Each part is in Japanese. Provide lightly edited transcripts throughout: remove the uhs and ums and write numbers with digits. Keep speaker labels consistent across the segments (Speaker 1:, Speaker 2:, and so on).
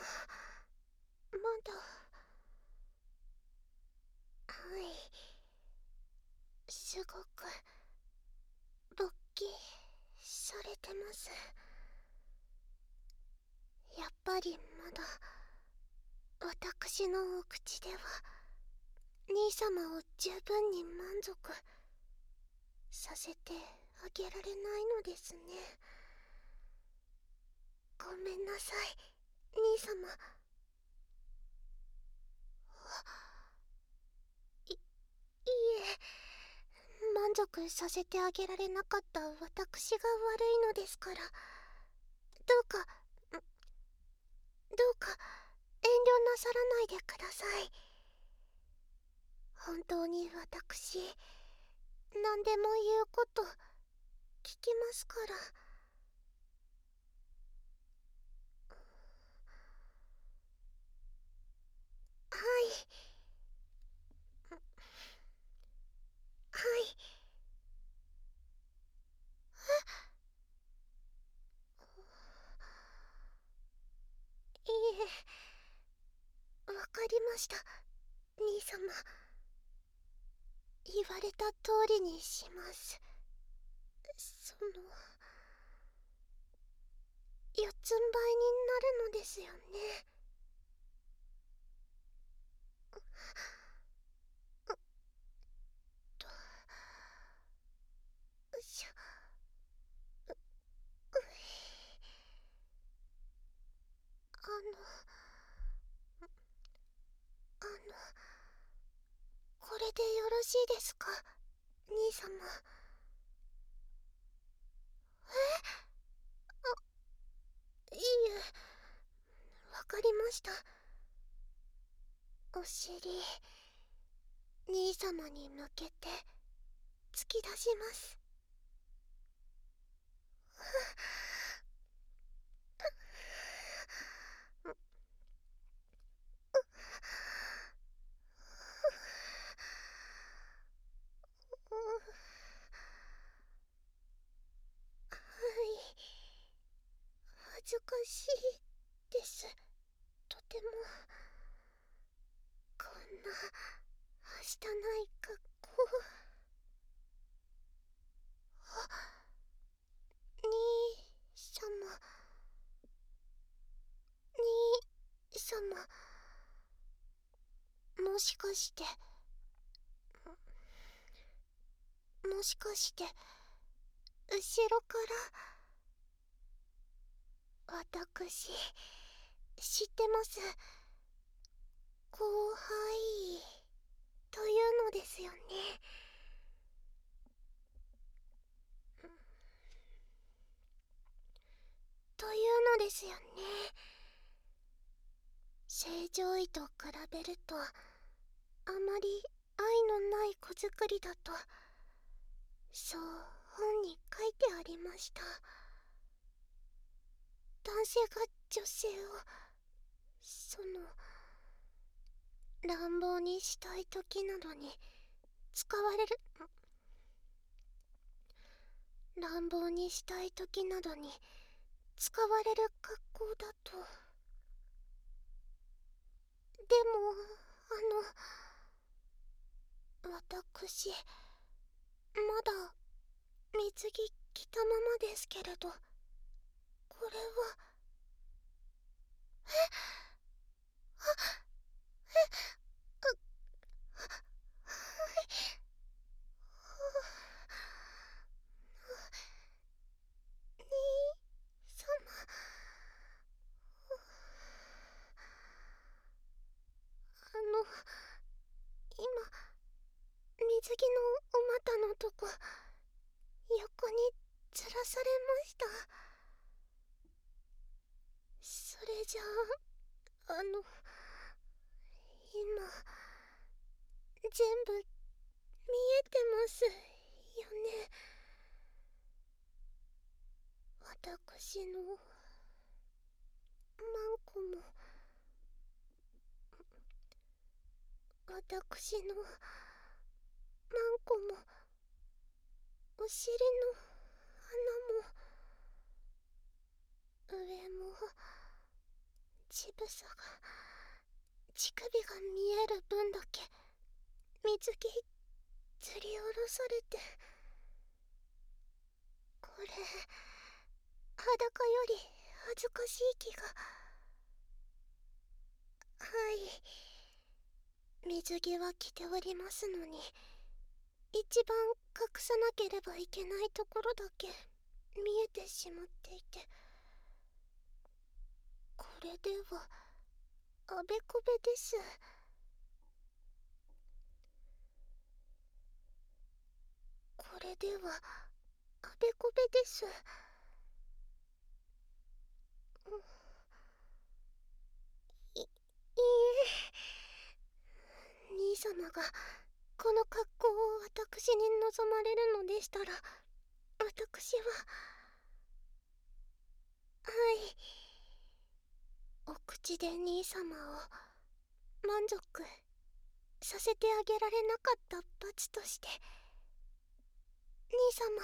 Speaker 1: まだ。はい、すごく勃起されてます。やっぱりまだ私のお口では兄様を十分に満足させてあげられないのですね。ごめんなさい、兄様。いえ、満足させてあげられなかった私が悪いのですから。どうか、どうか遠慮なさらないでください。本当に私、何でも言うこと聞きますから。はい、はい。いえ、わかりました、兄様。言われた通りにします。四つん這いになるのですよね。と、よいしょ。あの、これでよろしいですか、兄様。いいえ、わかりました。お尻、兄様に向けて突き出します。はい、恥ずかしいです、とても。こんなはしたない格好。兄様、兄様、もしかして、もしかして、後ろから。私、知ってます。後輩というのですよね。というのですよね。正常位と比べると、あまり愛のない子作りだと、そう本に書いてありました。男性が女性を、乱暴にしたい時などに使われる、乱暴にしたい時などに使われる格好だと。でも、私、まだ水着着たままですけれど、これは。兄様。今、水着のお股のとこ、横にずらされました。それじゃあ、今、全部見えてますよね。私のマンコも、私のマンコも、お尻の穴も、上も、自分さが、乳首が見える分だけ水着吊り下ろされて、これ裸より恥ずかしい気が。はい、水着は着ておりますのに、一番隠さなければいけないところだけ見えてしまっていて、これではあべこべです。これではあべこべです。いいえ、兄様がこの格好を私に望まれるのでしたら、私は、はい、お口で兄様を満足させてあげられなかった罰として、兄様、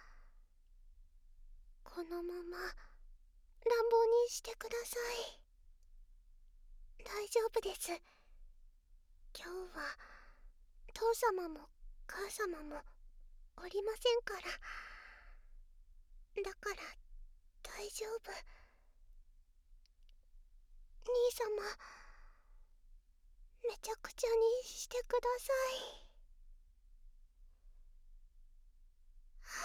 Speaker 1: このまま乱暴にしてください。大丈夫です。今日は父様も母様もおりませんから。だから大丈夫。兄様、めちゃくちゃにしてください。は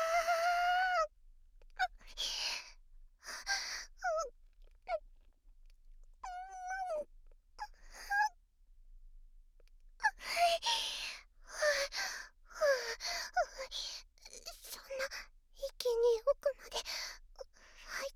Speaker 1: そんな息に奥まで入って、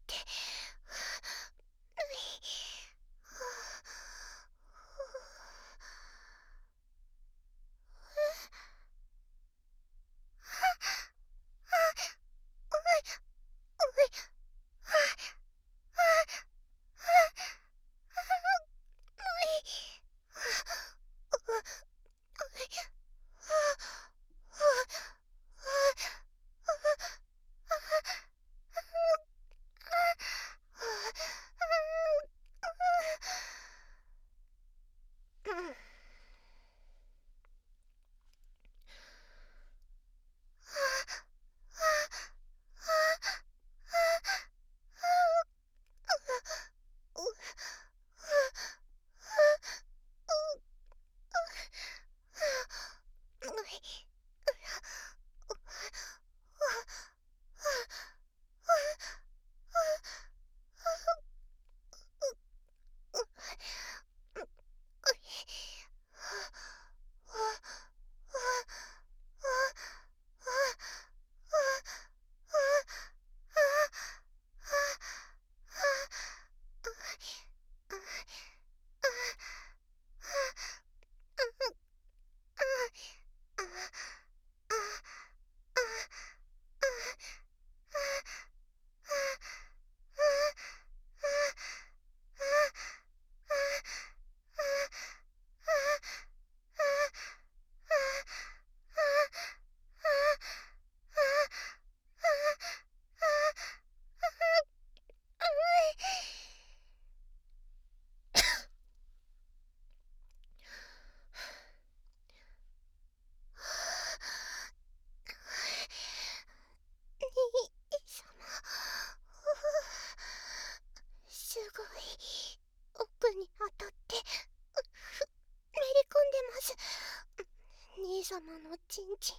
Speaker 1: すごい奥に当たってめり込んでます。兄様のチンチン。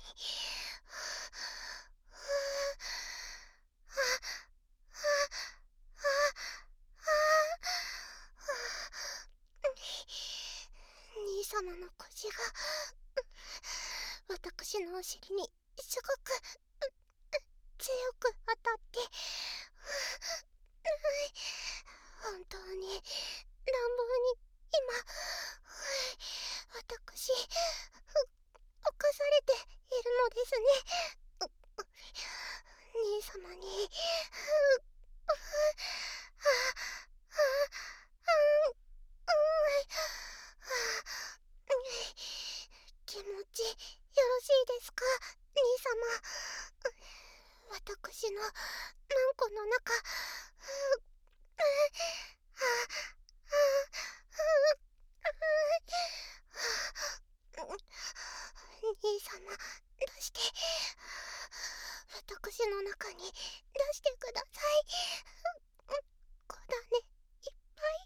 Speaker 1: 兄様の腰が私のお尻にすごく強く当たって、本当に乱暴に今私犯されているのですね。兄様に気持ちよろしいですか、兄様。私のマンコの中様、出して。私の中に出してください。こだねいっぱい。